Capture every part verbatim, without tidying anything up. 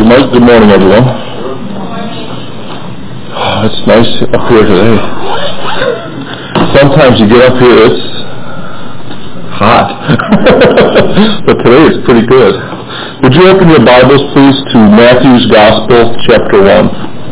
you, Mike. Good morning, everyone. Oh, it's nice up here today. Sometimes you get up here, it's hot. But today it's pretty good. Would you open your Bibles, please, to Matthew's Gospel, chapter one.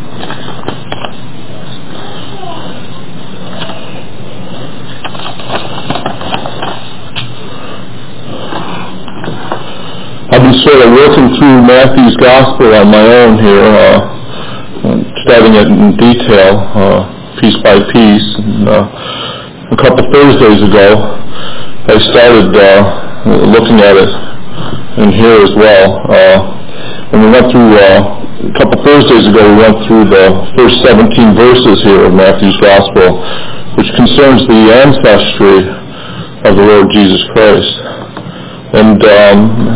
I've been sort of working through Matthew's Gospel on my own here, uh, studying it in detail, uh, piece by piece. And, uh, a couple Thursdays ago, I started uh, looking at it in here as well. Uh, and we went through, uh, a couple Thursdays ago, we went through the first seventeen verses here of Matthew's Gospel, which concerns the ancestry of the Lord Jesus Christ. And um,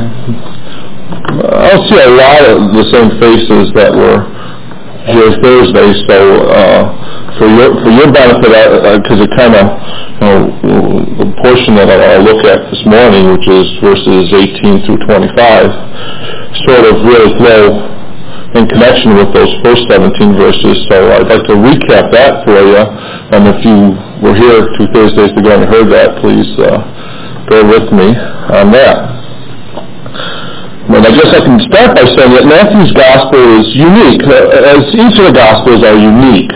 I'll see a lot of the same faces that were here Thursday. So uh, for your for your benefit, because uh, it kind of, you know, the portion that I'll look at this morning, which is verses eighteen through twenty-five, sort of really flow in connection with those first seventeen verses. So I'd like to recap that for you. And if you were here two Thursdays ago and heard that, please uh, bear with me on that. Well, I guess I can start by saying that Matthew's Gospel is unique, as each of the Gospels are unique.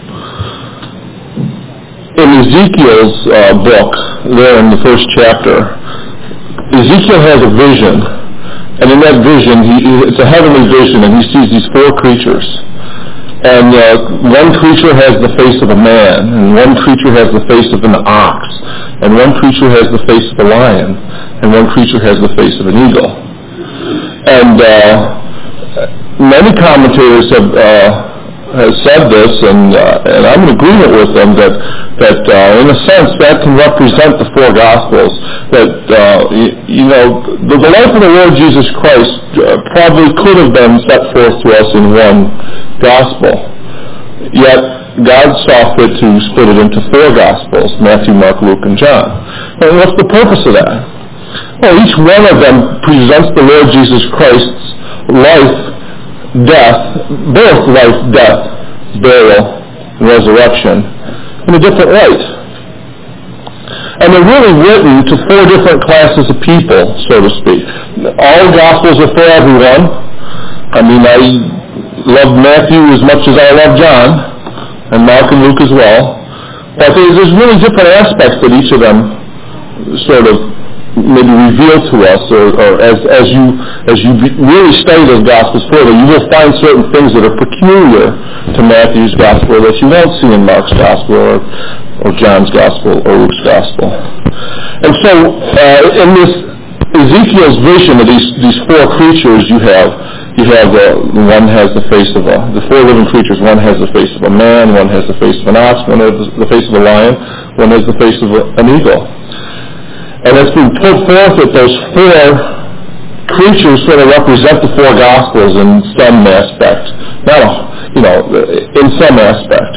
In Ezekiel's uh, book, there in the first chapter, Ezekiel has a vision, and in that vision, he, it's a heavenly vision, and he sees these four creatures. And uh, one creature has the face of a man, and one creature has the face of an ox, and one creature has the face of a lion, and one creature has the face of an eagle. And uh, many commentators have, uh, have said this, and, uh, and I'm in agreement with them, that, that uh, in a sense that can represent the four Gospels. That, uh, you, you know, the, the life of the Lord Jesus Christ uh, probably could have been set forth to us in one Gospel. Yet God saw fit to split it into four Gospels, Matthew, Mark, Luke, and John. And what's the purpose of that? Well, each one of them presents the Lord Jesus Christ's life, death, both life, death, burial, and resurrection in a different light. And they're really written to four different classes of people, so to speak. All Gospels are for everyone. I mean, I love Matthew as much as I love John, and Mark and Luke as well. But there's really different aspects that each of them sort of maybe reveal to us, or, or as, as you as you really study those Gospels further, you will find certain things that are peculiar to Matthew's Gospel that you won't see in Mark's Gospel or, or John's Gospel or Luke's Gospel. And so uh, in this Ezekiel's vision of these, these four creatures, you have you have uh, one has the face of a, the four living creatures, one has the face of a man, one has the face of an ox, one has the face of a lion, one has the face of a, an eagle. And it's been put forth that those four creatures sort of represent the four Gospels in some aspect. Not, you know, in some aspect.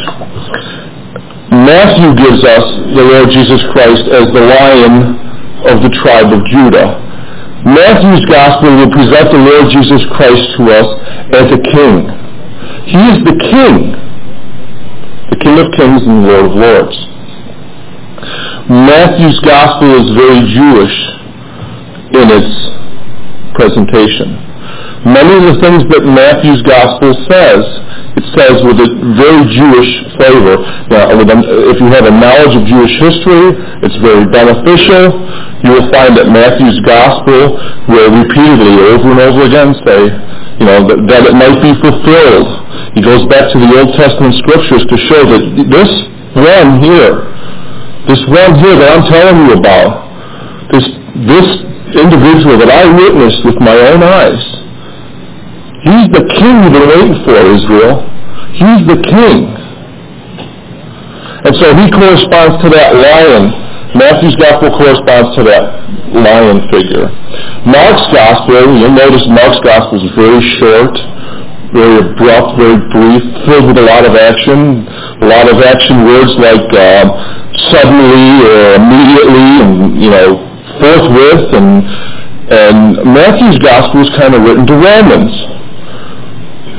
Matthew gives us the Lord Jesus Christ as the Lion of the tribe of Judah. Matthew's Gospel will present the Lord Jesus Christ to us as a king. He is the king, the King of Kings and Lord of Lords. Matthew's Gospel is very Jewish in its presentation. Many of the things that Matthew's Gospel says, it says with a very Jewish flavor. Now, if you have a knowledge of Jewish history, it's very beneficial. You will find that Matthew's Gospel will repeatedly, over and over again, say, you know, that, that it might be fulfilled. He goes back to the Old Testament Scriptures to show that this one here, This one here that I'm telling you about, this this individual that I witnessed with my own eyes, he's the king you've been waiting for, Israel. He's the king. And so he corresponds to that lion. Matthew's Gospel corresponds to that lion figure. Mark's Gospel, you'll notice Mark's Gospel is very short, very abrupt, very brief, filled with a lot of action, a lot of action words like uh, suddenly or immediately, and you know, forthwith, and and Matthew's Gospel is kind of written to Romans.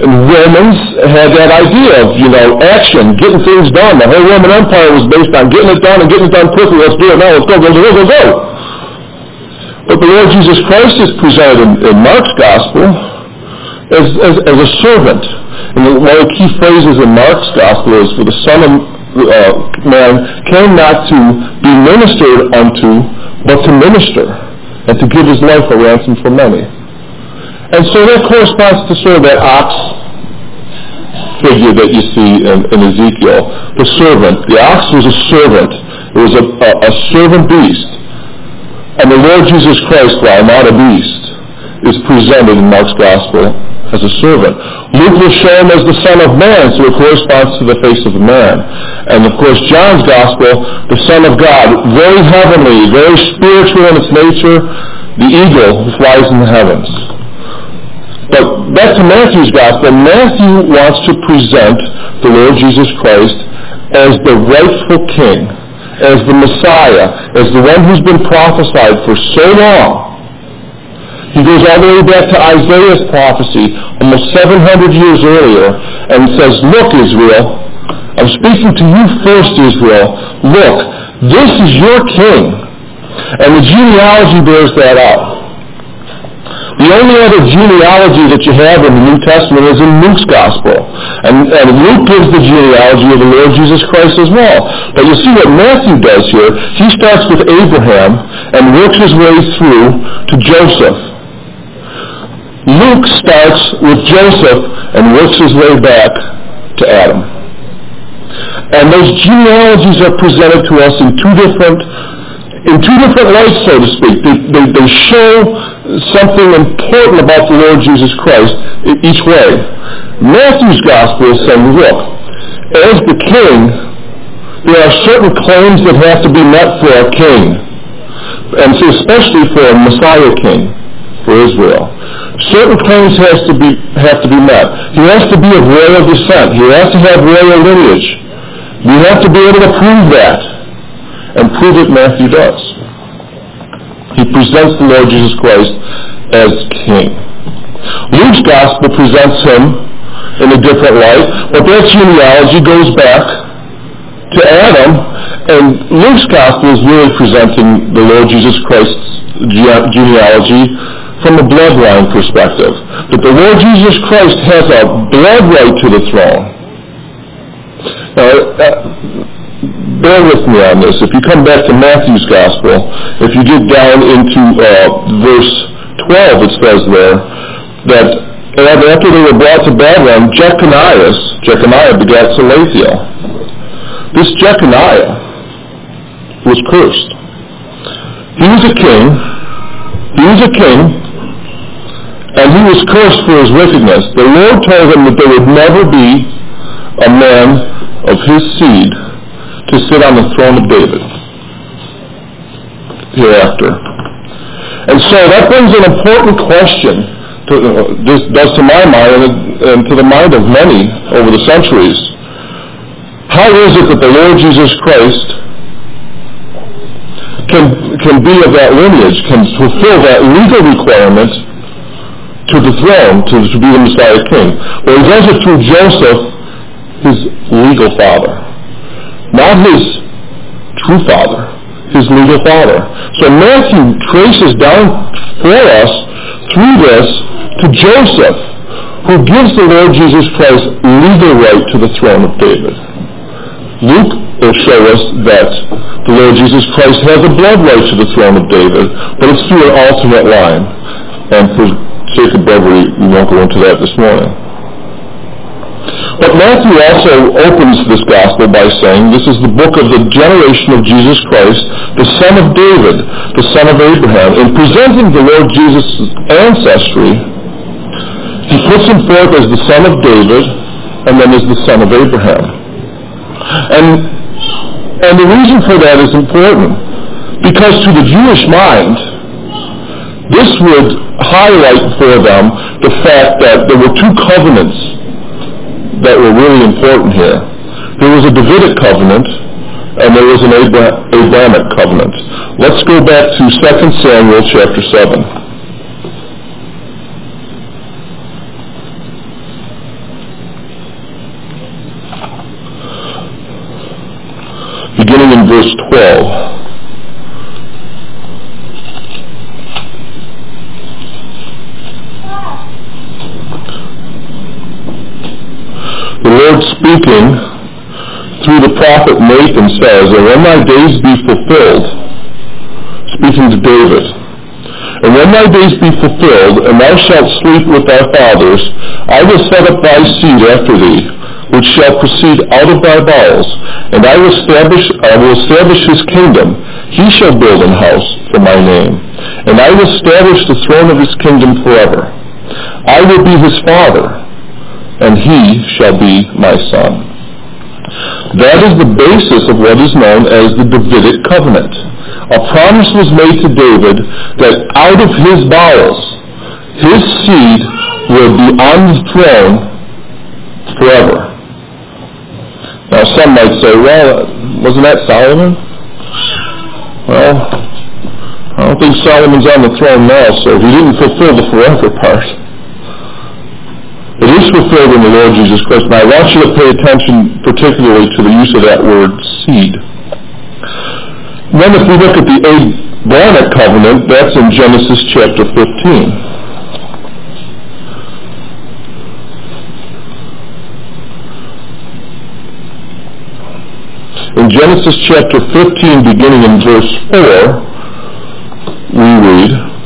And Romans had that idea of, you know, action, getting things done. The whole Roman Empire was based on getting it done and getting it done quickly. Let's do it now. Let's go, go, go, go, go. But the Lord Jesus Christ is presented in, in Mark's Gospel as, as, as a servant. And one of the key phrases in Mark's Gospel is, for the Son of uh, Man came not to be ministered unto, but to minister, and to give his life a ransom for many. And so that corresponds to sort of that ox figure that you see in, in Ezekiel, the servant. The ox was a servant. It was a, a, a servant beast. And the Lord Jesus Christ, while not a beast, is presented in Mark's Gospel as a servant. Luke will show him as the Son of Man, so it corresponds to the face of a man. And of course, John's Gospel, the Son of God, very heavenly, very spiritual in its nature, the eagle who flies in the heavens. But back to Matthew's Gospel, Matthew wants to present the Lord Jesus Christ as the rightful King, as the Messiah, as the one who's been prophesied for so long. He goes all the way back to Isaiah's prophecy, almost seven hundred years earlier, and says, look, Israel, I'm speaking to you first, Israel. Look, this is your king. And the genealogy bears that out. The only other genealogy that you have in the New Testament is in Luke's Gospel. And, and Luke gives the genealogy of the Lord Jesus Christ as well. But you see what Matthew does here. He starts with Abraham and works his way through to Joseph. Luke starts with Joseph and works his way back to Adam. And those genealogies are presented to us in two different in two different lights, so to speak. They, they, they show something important about the Lord Jesus Christ each way. Matthew's Gospel is saying, look, as the king, there are certain claims that have to be met for a king, and so especially for a Messiah king for Israel. Certain claims has to be have to be met. He has to be of royal descent. He has to have royal lineage. We have to be able to prove that, and prove it Matthew does. He presents the Lord Jesus Christ as king. Luke's Gospel presents him in a different light, but that genealogy goes back to Adam, and Luke's Gospel is really presenting the Lord Jesus Christ's genealogy from a bloodline perspective. That the Lord Jesus Christ has a blood right to the throne. Now, uh, bear with me on this. If you come back to Matthew's Gospel, if you get down into uh, verse twelve, it says there that after they were brought to Babylon, Jeconiah, Jeconiah begat Salathiel. This Jeconiah was cursed. He was a king. He was a king, and he was cursed for his wickedness. The Lord told him that there would never be a man of his seed to sit on the throne of David hereafter. And so that brings an important question, to, uh, this does to my mind and, and to the mind of many over the centuries. How is it that the Lord Jesus Christ can, can be of that lineage, can fulfill that legal requirement to the throne, to, to be the Messiah King? Well, he does it through Joseph, his legal father. Not his true father, his legal father. So Matthew traces down for us through this to Joseph, who gives the Lord Jesus Christ legal right to the throne of David. Luke will show us that the Lord Jesus Christ has a blood right to the throne of David, but it's through an alternate line. And for sake of brevity, we won't go into that this morning. But Matthew also opens this gospel by saying this is the book of the generation of Jesus Christ, the son of David, the son of Abraham. In presenting the Lord Jesus' ancestry, he puts him forth as the son of David and then as the son of Abraham. And, and the reason for that is important, because to the Jewish mind, this would highlight for them the fact that there were two covenants that were really important here. There was a Davidic covenant and there was an Abra- Abrahamic covenant. Let's go back to Second Samuel chapter seven. verse twelve. The Lord speaking through the prophet Nathan says, "And when thy days be fulfilled," speaking to David, "and when thy days be fulfilled, and thou shalt sleep with thy fathers, I will set up thy seed after thee, which shall proceed out of thy bowels, and I will establish, I will establish his kingdom. He shall build an house for my name, and I will establish the throne of his kingdom forever. I will be his father, and he shall be my son." That is the basis of what is known as the Davidic covenant. A promise was made to David that out of his bowels, his seed will be on the throne forever. Now some might say, well, wasn't that Solomon? Well, I don't think Solomon's on the throne now, so he didn't fulfill the forever part. It is fulfilled in the Lord Jesus Christ, and I want you to pay attention particularly to the use of that word seed. Then if we look at the Abrahamic covenant, that's in Genesis chapter fifteen. In Genesis chapter fifteen, beginning in verse four, we read,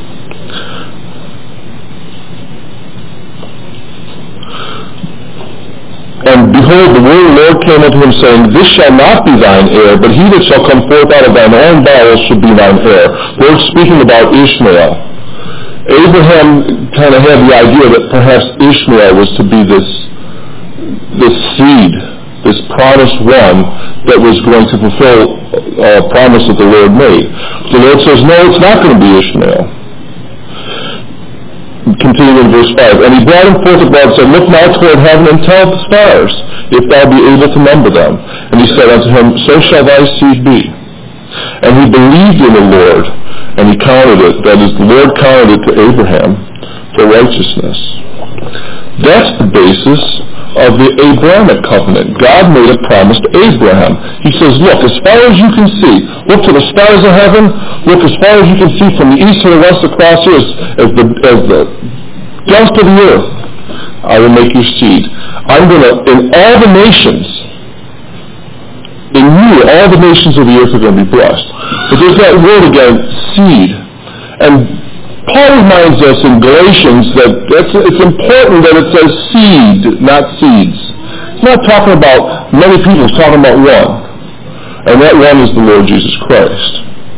"And behold, the word of the Lord came unto him, saying, This shall not be thine heir, but he that shall come forth out of thine own bowels shall be thine heir." The Lord speaking about Ishmael. Abraham kind of had the idea that perhaps Ishmael was to be this, this seed, this promised one that was going to fulfill a promise that the Lord made. The Lord says, no, it's not going to be Ishmael. Continuing in verse five, "And he brought him forth abroad and said, Look now toward heaven and tell the stars, if thou be able to number them. And he said unto him, So shall thy seed be. And he believed in the Lord, and he counted it," that is, the Lord counted it to Abraham, "for righteousness." That's the basis of the Abrahamic covenant. God made a promise to Abraham. He says, look, as far as you can see, look to the stars of heaven, look as far as you can see from the east to the west across here, as, as, the, as the dust of the earth, I will make your seed. I'm going to, in all the nations, in you, all the nations of the earth are going to be blessed. But there's that word again, seed. And Paul reminds us in Galatians that it's, it's important that it says seed, not seeds. It's not talking about many people, it's talking about one. And that one is the Lord Jesus Christ.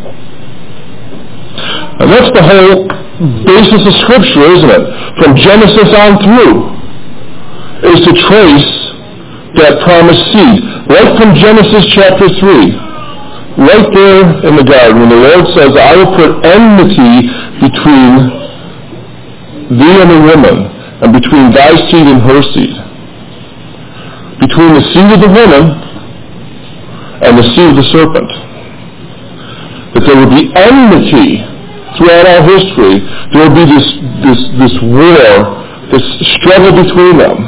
And that's the whole basis of Scripture, isn't it? From Genesis on through, is to trace that promised seed. Right from Genesis chapter three, right there in the garden, when the Lord says, I will put enmity between thee and the woman, and between thy seed and her seed. Between the seed of the woman and the seed of the serpent. That there would be enmity throughout all history. There would be this, this, this war, this struggle between them.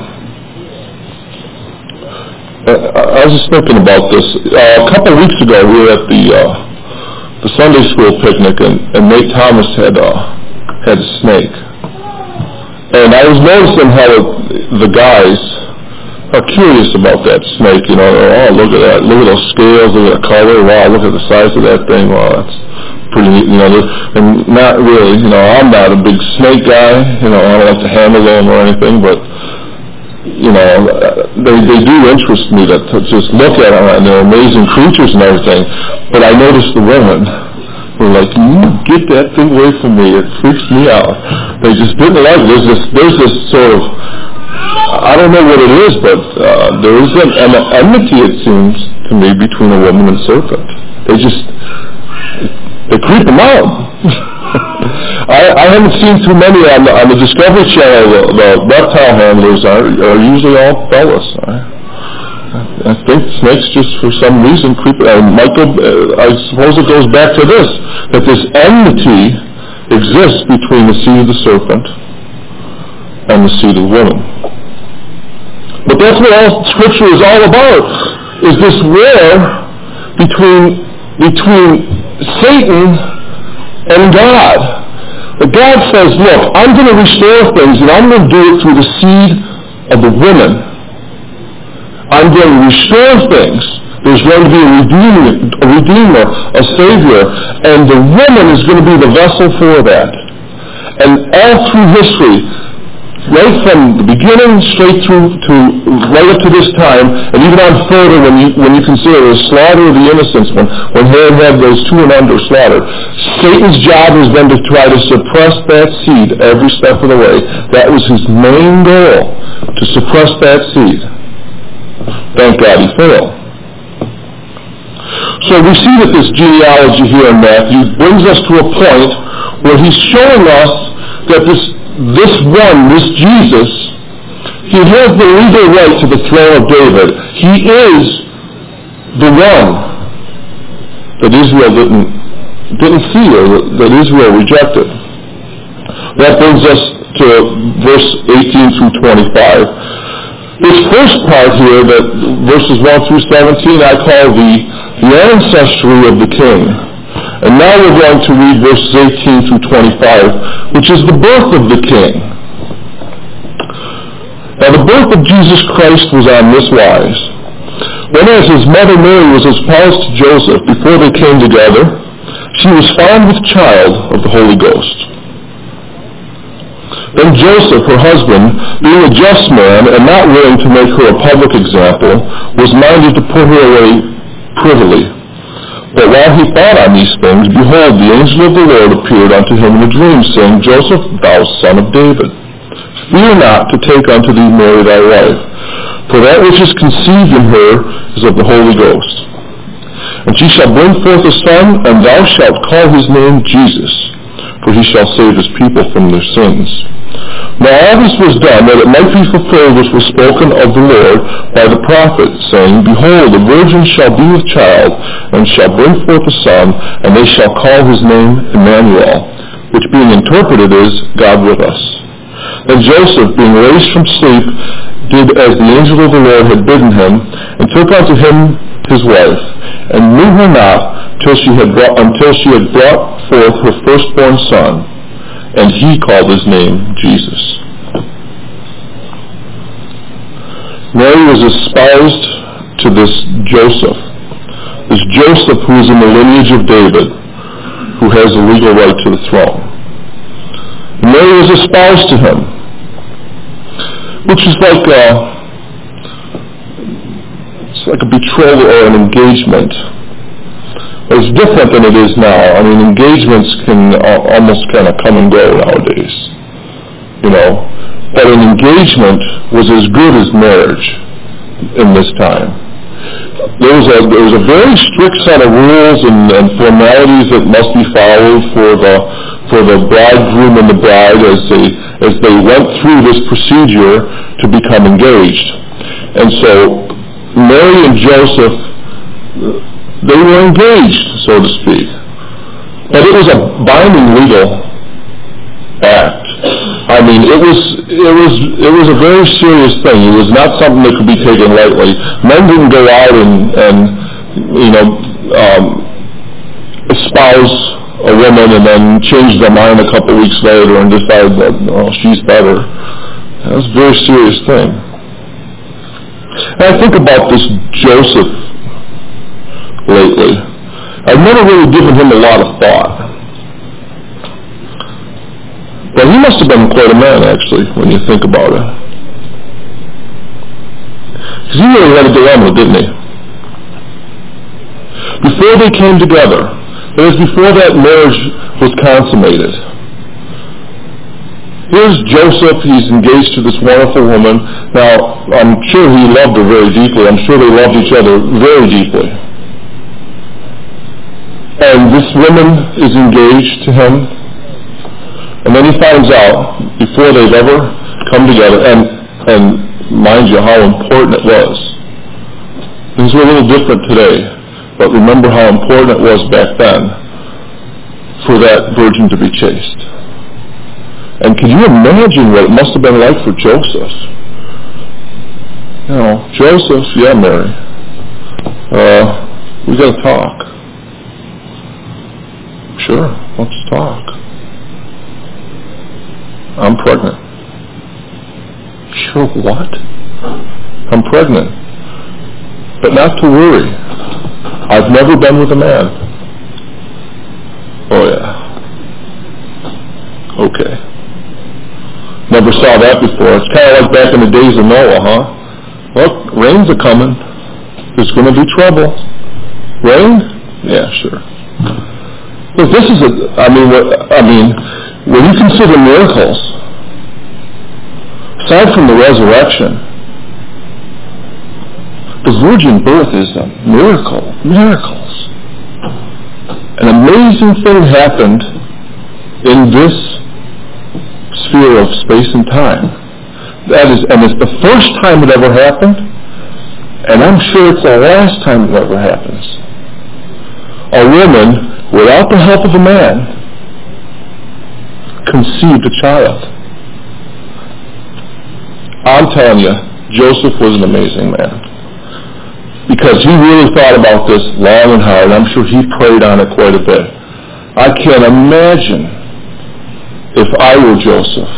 Uh, I was just thinking about this. Uh, a couple of weeks ago, we were at the uh, the Sunday school picnic, and, and Nate Thomas had uh, had a snake. And I was noticing how the guys are curious about that snake. You know, oh, look at that, look at those scales, look at the color, wow, look at the size of that thing, wow, that's pretty neat. You know, and not really. You know, I'm not a big snake guy. You know, I don't like to handle them or anything, but you know, they they do interest me to, to just look at them, and they're amazing creatures and everything. But I noticed the women were like, "Can you get that thing away from me? It freaks me out." They just didn't like it. There's this, there's this sort of, I don't know what it is, but uh, there is an, an enmity, it seems to me, between a woman and serpent. They just, they creep them out. I, I haven't seen too many on the, on the Discovery Channel. The, the reptile handlers are, are usually all fellas. I, I think snakes just for some reason creep. And Michael, uh, I suppose it goes back to this, that this enmity exists between the seed of the serpent and the seed of the woman. But that's what all Scripture is all about, is this war between between Satan and God. But God says, look, I'm going to restore things, and I'm going to do it through the seed of the woman. I'm going to restore things. There's going to be a redeemer, a redeemer, a savior, and the woman is going to be the vessel for that. And all through history, right from the beginning straight through to right up to this time, and even on further when you when you consider the slaughter of the innocents, when, when Herod had those two and under slaughtered, Satan's job has been to try to suppress that seed every step of the way. That was his main goal, to suppress that seed. Thank God he failed. So we see that this genealogy here in Matthew brings us to a point where he's showing us that this this one, this Jesus, he has the legal right to the throne of David. He is the one that Israel didn't, didn't see or that Israel rejected. That brings us to verse eighteen through twenty-five. This first part here, that verses one through seventeen, I call the, the ancestry of the king. And now we're going to read verses eighteen through twenty-five, which is the birth of the king. Now the birth of Jesus Christ was on this wise. When as his mother Mary was espoused to Joseph, before they came together, she was found with child of the Holy Ghost. Then Joseph, her husband, being a just man and not willing to make her a public example, was minded to put her away privily. But while he thought on these things, behold, the angel of the Lord appeared unto him in a dream, saying, Joseph, thou son of David, fear not to take unto thee Mary thy wife, for that which is conceived in her is of the Holy Ghost. And she shall bring forth a son, and thou shalt call his name Jesus, for he shall save his people from their sins. Now all this was done, that it might be fulfilled which was spoken of the Lord by the prophet, saying, Behold, the virgin shall be with child, and shall bring forth a son, and they shall call his name Emmanuel, which being interpreted is, God with us. And Joseph, being raised from sleep, did as the angel of the Lord had bidden him, and took unto him his wife, and knew her not till she had brought, until she had brought forth her firstborn son, and he called his name Jesus. Mary was espoused to this Joseph, this Joseph who is in the lineage of David, who has a legal right to the throne. Mary was espoused to him, which is like a, it's like a betrothal or an engagement. It's different than it is now. I mean, engagements can uh, almost kind of come and go nowadays, you know. But an engagement was as good as marriage in this time. There was a there was a very strict set of rules and, and formalities that must be followed for the for the bridegroom and the bride as they as they went through this procedure to become engaged. And so Mary and Joseph, they were engaged, so to speak. But it was a binding legal act. I mean, it was it was it was a very serious thing. It was not something that could be taken lightly. Men didn't go out and, and you know, um, espouse a woman and then change their mind a couple weeks later and decide that, oh, she's better. That was a very serious thing. And I think about this Joseph lately. I've never really given him a lot of thought. But he must have been quite a man, actually, when you think about it. Because he really had a dilemma, didn't he? Before they came together, that is, before that marriage was consummated, here's Joseph. He's engaged to this wonderful woman. Now, I'm sure he loved her very deeply. I'm sure they loved each other very deeply. And this woman is engaged to him. And then he finds out, before they've ever come together, and, and mind you, how important it was. Things were a little different today, but remember how important it was back then for that virgin to be chaste. And can you imagine what it must have been like for Joseph? You know, Joseph, yeah, Mary, uh, we got to talk. sure, let's talk. I'm pregnant. Sure, what? I'm pregnant. But not to worry. I've never been with a man. Oh, yeah. Okay. Never saw that before. It's kind of like back in the days of Noah, huh? Well, rain's a coming. There's going to be trouble. Rain? Yeah, sure. Look, this is a, I mean, what, I mean, when you consider miracles, aside from the resurrection, the virgin birth is a miracle. Miracles. An amazing thing happened in this sphere of space and time. That is, and it's the first time it ever happened, and I'm sure it's the last time it ever happens. A woman, without the help of a man, conceived a child. I'm telling you, Joseph was an amazing man. Because he really thought about this long and hard. I'm sure he prayed on it quite a bit. I can't imagine if I were Joseph,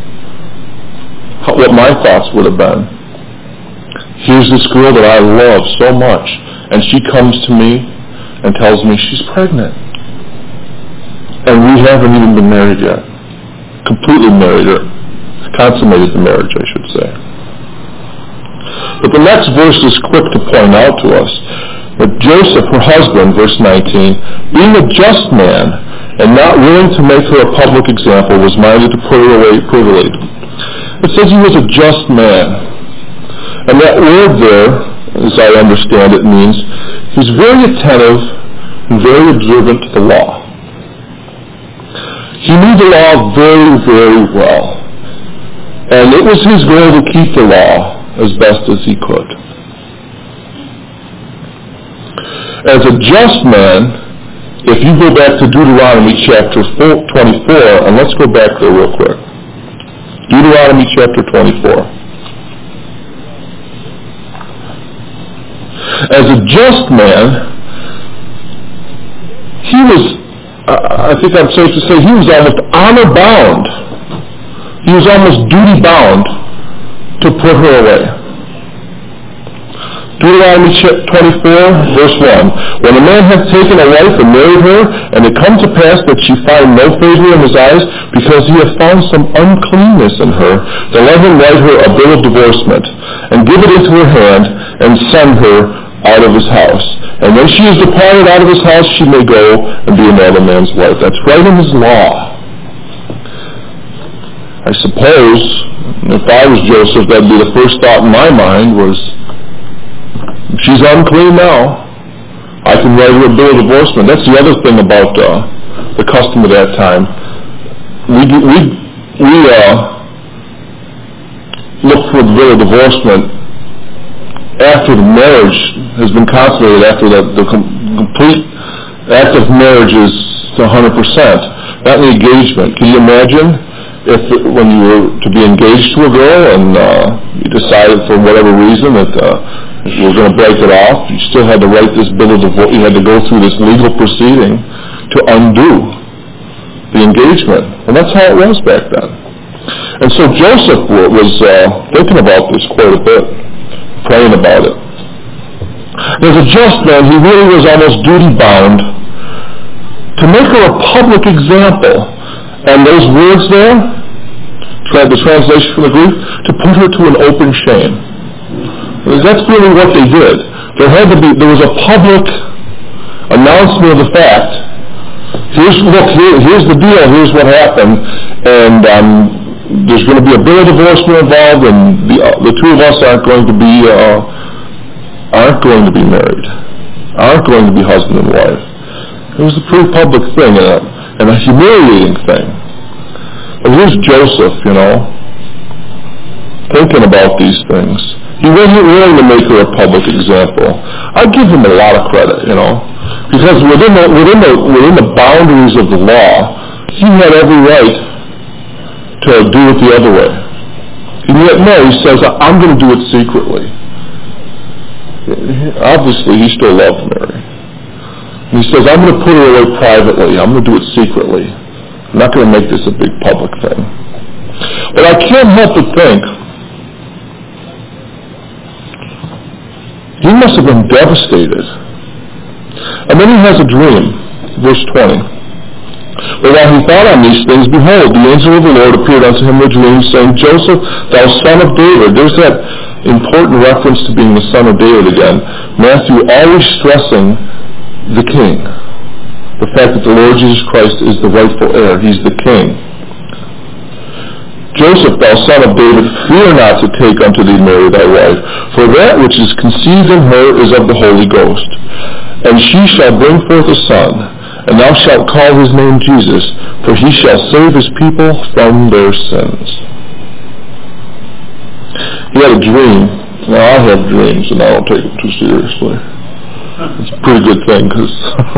what my thoughts would have been. Here's this girl that I love so much, and she comes to me and tells me she's pregnant. And we haven't even been married yet. Completely married, or consummated the marriage, I should say. But the next verse is quick to point out to us that Joseph, her husband, verse nineteen, being a just man and not willing to make her a public example, was minded to put her away privily. It says he was a just man. And that word there, as I understand it, means he's very attentive and very observant to the law. He knew the law very, very well. And it was his goal to keep the law as best as he could. As a just man, if you go back to Deuteronomy chapter twenty-four, and let's go back there real quick. Deuteronomy chapter twenty-four. As a just man, he was, uh, I think I'm safe to say, he was almost honor-bound. He was almost duty-bound to put her away. Deuteronomy twenty-four, verse one. When a man hath taken a wife and married her, and it come to pass that she find no favor in his eyes, because he hath found some uncleanness in her, then let him write her a bill of divorcement, and give it into her hand, and send her out of his house. And when she is departed out of his house, she may go and be another man's wife. That's right in his law. I suppose, if I was Joseph, that'd be the first thought in my mind was, she's unclean now. I can write her a bill of divorcement. That's the other thing about uh, the custom of that time. We we we uh, look for the bill of divorcement after the marriage has been consummated, after the, the com- complete act of marriage is one hundred percent, not the engagement. Can you imagine if when you were to be engaged to a girl and uh, you decided for whatever reason that uh, if you were going to break it off, you still had to write this bill of divorce, you had to go through this legal proceeding to undo the engagement. And that's how it was back then. And so Joseph was uh, thinking about this quite a bit, praying about it. As a just man, he really was almost duty-bound to make her a public example. And those words there, the translation from the Greek, to put her to an open shame. That's really what they did. There had to be, there was a public announcement of the fact. Here's look, here, here's the deal. Here's what happened, and um, there's going to be a bill of divorcement involved, and the uh, the two of us aren't going to be uh, aren't going to be married, aren't going to be husband and wife. It was a pretty public thing, and a, and a humiliating thing. And here's Joseph, you know, thinking about these things. He wasn't willing to make her a public example. I give him a lot of credit, you know, because within the within the within the boundaries of the law, he had every right to do it the other way. And yet, no, he says, "I'm going to do it secretly." Obviously, he still loved Mary. And he says, I'm going to put her away privately. I'm going to do it secretly. I'm not going to make this a big public thing. But I can't help but think, he must have been devastated. And then he has a dream, verse twenty. But while he thought on these things, behold, the angel of the Lord appeared unto him in a dream, saying, Joseph, thou son of David. There's that important reference to being the son of David again. Matthew always stressing the king. The fact that the Lord Jesus Christ is the rightful heir. He's the king. Joseph, thou son of David, fear not to take unto thee Mary thy wife, for that which is conceived in her is of the Holy Ghost. And she shall bring forth a son, and thou shalt call his name Jesus, for he shall save his people from their sins. He had a dream. Now, I have dreams, and I don't take them too seriously. It's a pretty good thing, because,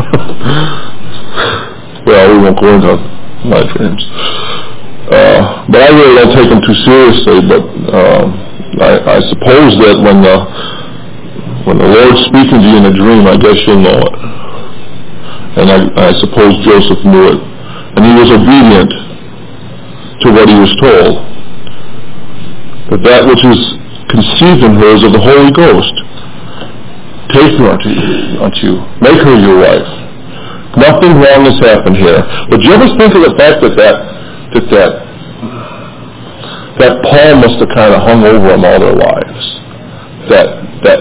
well, we won't go into my dreams. Uh, but I really don't take them too seriously, but uh, I, I suppose that when the, when the Lord's speaking to you in a dream, I guess you'll know it. And I, I suppose Joseph knew it. And he was obedient to what he was told. But that which is conceived in her is of the Holy Ghost. Take her unto you, unto you. Make her your wife. Nothing wrong has happened here. But do you ever think of the fact that that, that, that, that Paul must have kind of hung over them all their lives? That, that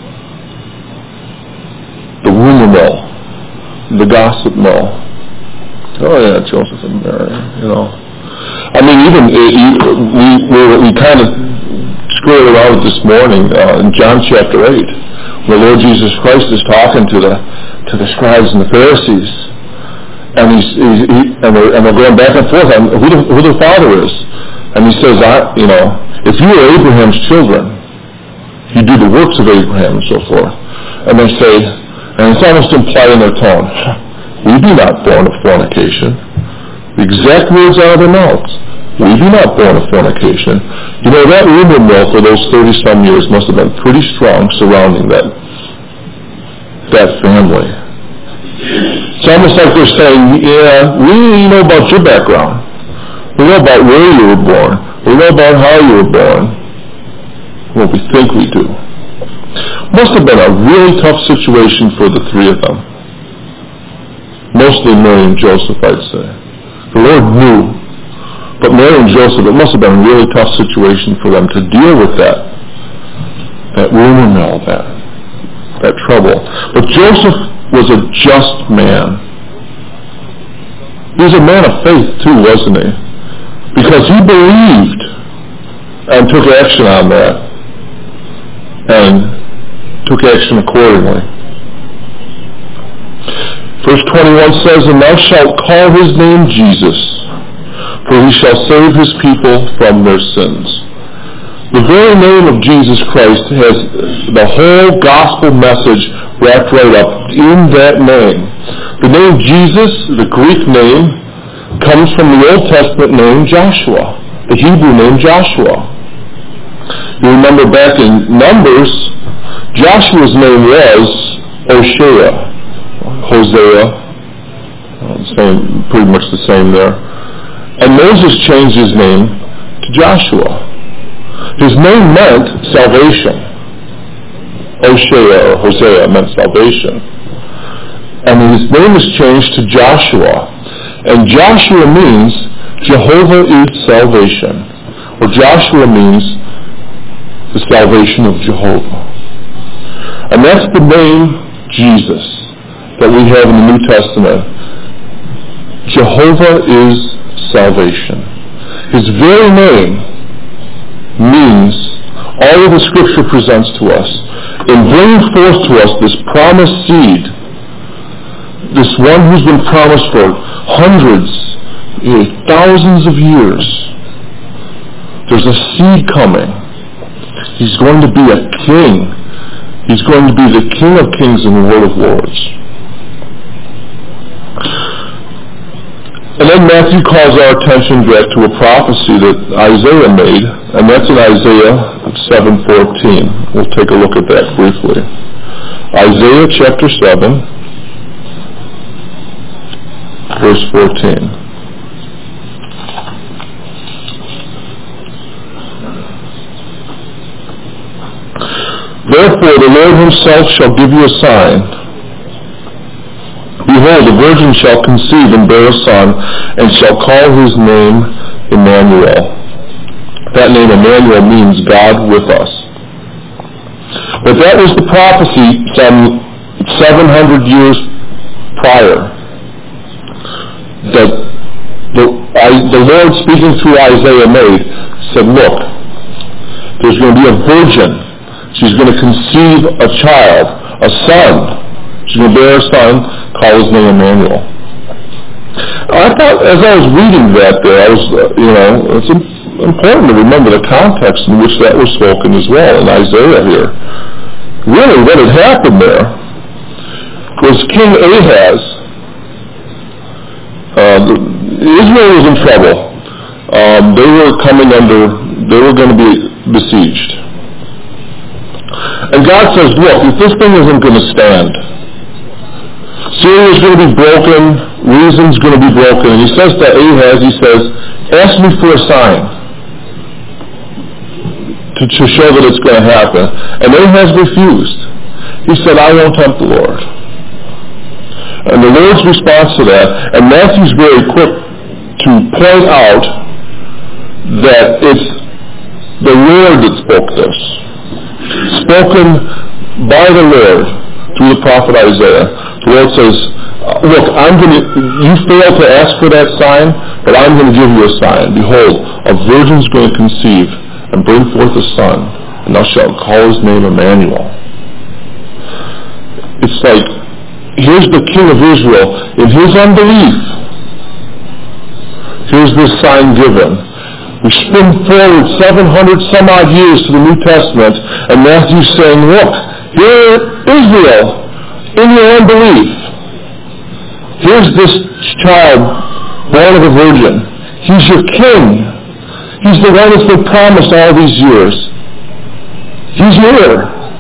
the rumor mill, the gossip mill. Oh yeah, Joseph and Mary, you know. I mean, even, we, we, we kind of screwed around this morning uh, in John chapter eight. The Lord Jesus Christ is talking to the to the scribes and the Pharisees, and he's, he's he, and they're and they're going back and forth on who the, who the Father is, and he says, I, you know, if you are Abraham's children, you do the works of Abraham and so forth. And they say, and it's almost implied in their tone, we be not born of fornication. The exact words out of their mouths. We be not born of fornication. You know, that rumor mill for those thirty-some years must have been pretty strong surrounding that that family. It's almost like they're saying, yeah, we know about your background. We know about where you were born. We know about how you were born. What we think we do. Must have been a really tough situation for the three of them. Mostly Mary and Joseph, I'd say. The Lord knew. But Mary and Joseph, it must have been a really tough situation for them to deal with that, that rumor mill, that, that trouble. But Joseph was a just man. He was a man of faith too, wasn't he? Because he believed and took action on that, and took action accordingly. Verse twenty-one says, and thou shalt call his name Jesus, for he shall save his people from their sins. The very name of Jesus Christ has the whole gospel message wrapped right up in that name. The name Jesus, the Greek name, comes from the Old Testament name Joshua, the Hebrew name Joshua. You remember back in Numbers, Joshua's name was Hosea. Hosea, same, pretty much the same there. And Moses changed his name to Joshua. His name meant salvation. Hosea or Hosea meant salvation. And his name is changed to Joshua. And Joshua means Jehovah is salvation. Or Joshua means the salvation of Jehovah. And that's the name Jesus that we have in the New Testament. Jehovah is salvation. His very name means all of the Scripture presents to us in bringing forth to us this promised seed, this one who's been promised for hundreds, you know, thousands of years. There's a seed coming. He's going to be a king. He's going to be the King of Kings and the Lord of Lords. And then Matthew calls our attention back to a prophecy that Isaiah made, and that's in Isaiah seven fourteen. We'll take a look at that briefly. Isaiah chapter seven, verse fourteen. Therefore the Lord himself shall give you a sign. Behold, a virgin shall conceive and bear a son, and shall call his name Emmanuel. That name Emmanuel means God with us. But that was the prophecy some seven hundred years prior. That the, I, the Lord speaking through Isaiah made said, look, there's going to be a virgin. She's going to conceive a child, a son. She's going to bear a son, call his name Emmanuel. I thought, as I was reading that there, I was, uh, you know, it's important to remember the context in which that was spoken as well in Isaiah here. Really, what had happened there was King Ahaz, uh, Israel was in trouble. Um, they were coming under, they were going to be besieged. And God says, look, if this thing isn't going to stand, Syria's going to be broken, reason's going to be broken. And he says to Ahaz, he says, ask me for a sign to, to show that it's going to happen. And Ahaz refused. He said, I won't tempt the Lord. And the Lord's response to that, and Matthew's very quick to point out that it's the Lord that spoke this. Spoken by the Lord through the prophet Isaiah. The Lord says, look, I'm going to, you failed to ask for that sign, but I'm going to give you a sign. Behold, a virgin's going to conceive and bring forth a son, and thou shalt call his name Emmanuel. It's like, here's the king of Israel. In his unbelief, here's this sign given. We spin forward seven hundred some odd years to the New Testament, and Matthew's saying, look, here Israel, in your unbelief, here's this child born of a virgin. He's your king. He's the one that's been promised all these years. He's here.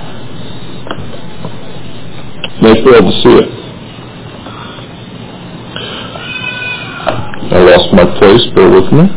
They failed to see it. I lost my place, bear with me.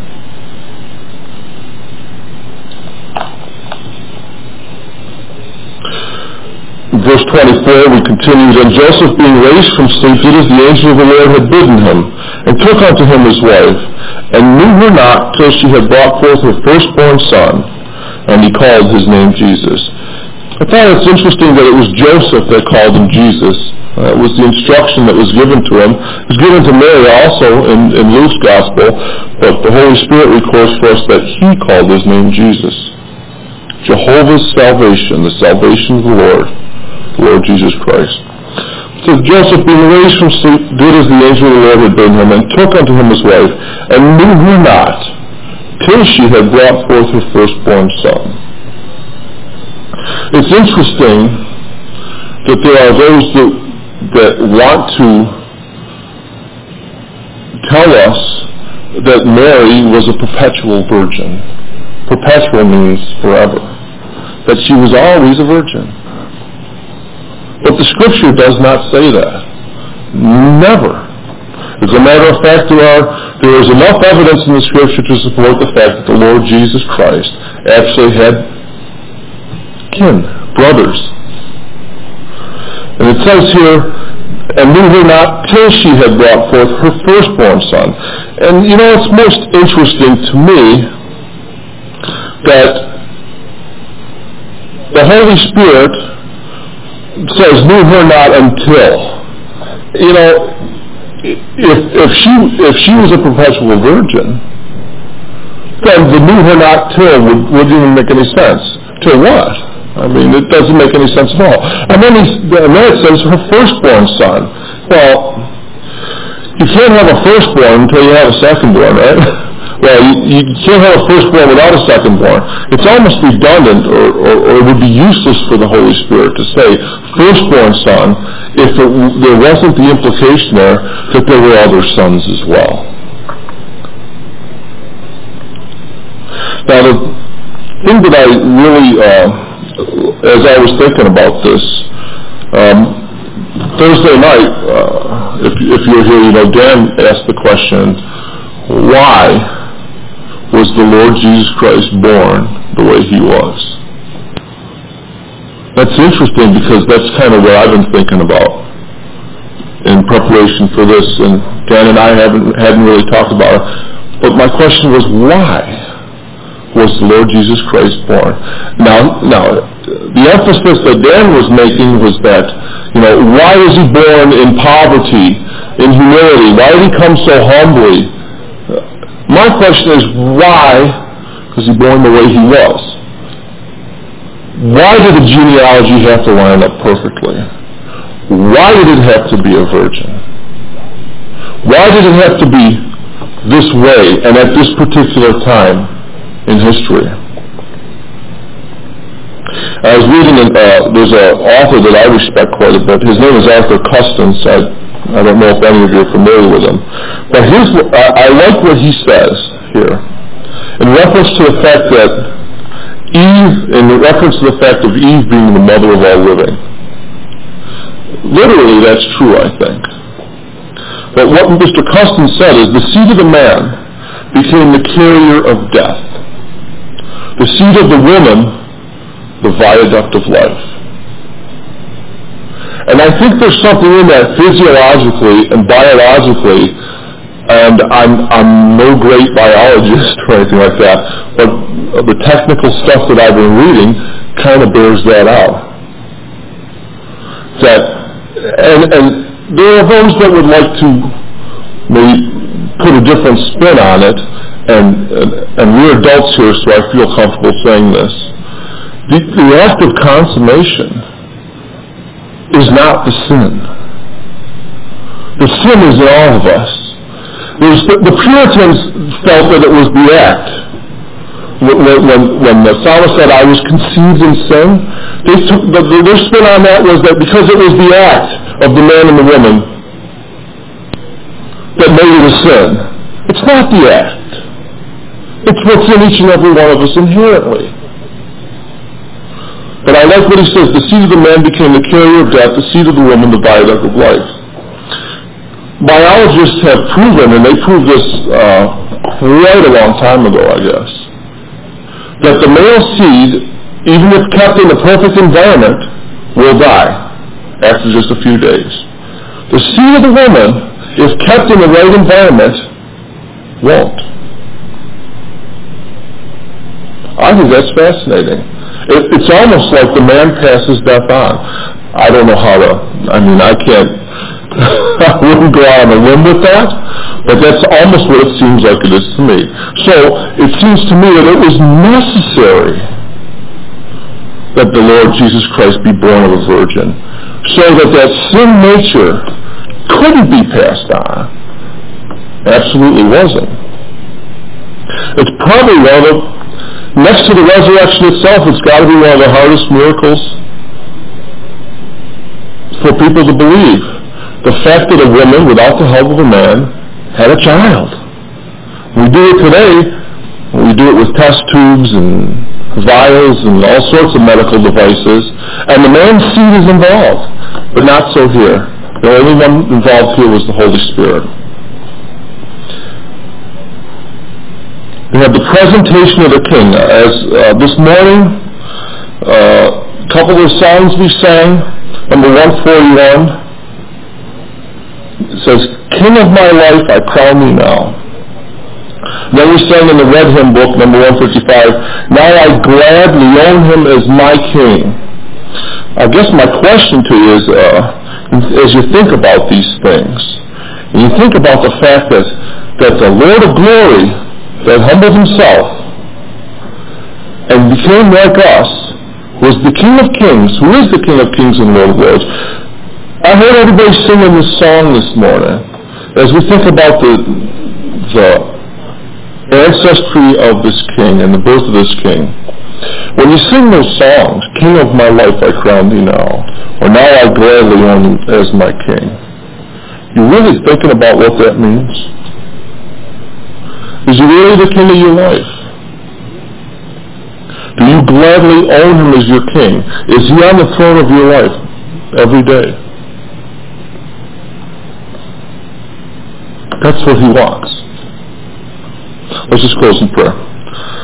Verse twenty-four, we continued, and Joseph being raised from sleep did as the angel of the Lord had bidden him, and took unto him his wife, and knew her not till she had brought forth her firstborn son, and he called his name Jesus. I thought it's interesting that it was Joseph that called him Jesus. Uh, it was the instruction that was given to him. It was given to Mary also in, in Luke's gospel, but the Holy Spirit records for us that he called his name Jesus. Jehovah's salvation, the salvation of the Lord. Lord Jesus Christ. So Joseph, being raised from sleep, did as the angel of the Lord had bidden him, and took unto him his wife, and knew her not, till she had brought forth her firstborn son. It's interesting that there are those that, that want to tell us that Mary was a perpetual virgin. Perpetual means forever. That she was always a virgin. But the Scripture does not say that. Never. As a matter of fact, there are there is enough evidence in the Scripture to support the fact that the Lord Jesus Christ actually had kin, brothers. And it says here, and knew her not till she had brought forth her firstborn son. And you know, it's most interesting to me that the Holy Spirit says, knew her not until. You know, if if she if she was a perpetual virgin, then the knew her not till would, wouldn't even make any sense. Till what? I mean, it doesn't make any sense at all. And then, he, and then it says her firstborn son. Well, you can't have a firstborn until you have a secondborn, right? Well, you, you can't have a firstborn without a secondborn. It's almost redundant, or, or, or it would be useless for the Holy Spirit to say firstborn son if it, there wasn't the implication there that there were other sons as well. Now, the thing that I really, uh, as I was thinking about this, um, Thursday night, uh, if, if you're here, you know, Dan asked the question, why was the Lord Jesus Christ born the way he was? That's interesting because that's kind of what I've been thinking about in preparation for this, and Dan and I haven't hadn't really talked about it. But my question was, why was the Lord Jesus Christ born? Now, now, the emphasis that Dan was making was that, you know, why was he born in poverty, in humility? Why did he come so humbly? My question is, why was he born the way he was? Why did the genealogy have to line up perfectly? Why did it have to be a virgin? Why did it have to be this way and at this particular time in history? I was reading, uh, there's an author that I respect quite a bit. His name is Arthur Custance. I, I don't know if any of you are familiar with him. But his, I, I like what he says here in reference to the fact that Eve, in reference to the fact of Eve being the mother of all living. Literally, that's true, I think. But what Mister Custance said is the seed of the man became the carrier of death. The seed of the woman, the viaduct of life. And I think there's something in that physiologically and biologically, and I'm, I'm no great biologist or anything like that, but the technical stuff that I've been reading kind of bears that out. That, and, and there are those that would like to maybe put a different spin on it, and, and, and we're adults here, so I feel comfortable saying this. The, the act of consummation is not the sin. The sin is in all of us. The, the Puritans felt that it was the act. When, when, when the psalmist said, I was conceived in sin, they took, the, the, their spin on that was that because it was the act of the man and the woman that made it a sin. It's not the act. It's what's in each and every one of us inherently. But I like what he says, the seed of the man became the carrier of death, the seed of the woman the viaduct of life. Biologists have proven, and they proved this uh, quite a long time ago, I guess, that the male seed, even if kept in the perfect environment, will die after just a few days. The seed of the woman, if kept in the right environment, won't. I think that's fascinating. It, it's almost like the man passes death on. I don't know how to, I mean, I can't, I wouldn't go out on a limb with that, but that's almost what it seems like it is to me. So, it seems to me that it was necessary that the Lord Jesus Christ be born of a virgin, so that that sin nature couldn't be passed on. Absolutely wasn't. It's probably one of the, next to the resurrection itself, it's got to be one of the hardest miracles for people to believe. The fact that a woman, without the help of a man, had a child. We do it today. We do it with test tubes and vials and all sorts of medical devices. And the man's seed is involved, but not so here. The only one involved here was the Holy Spirit. We have the presentation of the King. As uh, this morning, uh, a couple of songs we sang, number one forty-one, it says, King of my life, I crown thee now. Then we sang in the Red Hymn Book, number one fifty-five, now I gladly own him as my King. I guess my question to you is, uh, as you think about these things, and you think about the fact that, that the Lord of glory, that humbled himself and became like us, was the King of Kings, who is the King of Kings and Lord of Lords. I heard everybody singing this song this morning. As we think about the, the ancestry of this King and the birth of this King, when you sing those songs, King of my life, I crown thee now, or now I gladly own him as my King, you're really thinking about what that means? Is he really the King of your life? Do you gladly own him as your King? Is he on the throne of your life every day? That's what he wants. Let's just close in prayer.